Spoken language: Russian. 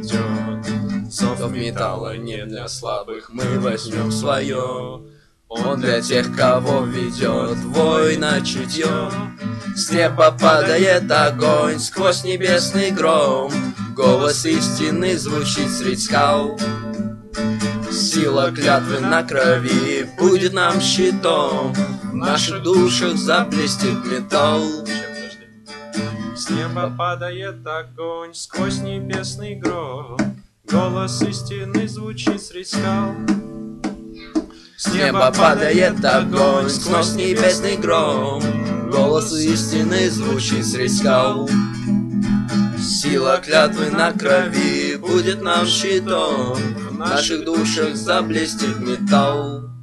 идет. Зов металла не для слабых, мы возьмем свое. Он для тех, кого ведет вой на чутье. С неба падает огонь сквозь небесный гром. Голос истины звучит средь скал. Сила клятвы на крови будет нам щитом. В наших душах заблестит металл. С неба падает огонь сквозь небесный гром. Голос истины звучит средь скал. С неба падает огонь сквозь небесный гром. Голос истины звучит средь скал. Сила клятвы на крови будет нам щитом. В наших душах заблестит металл.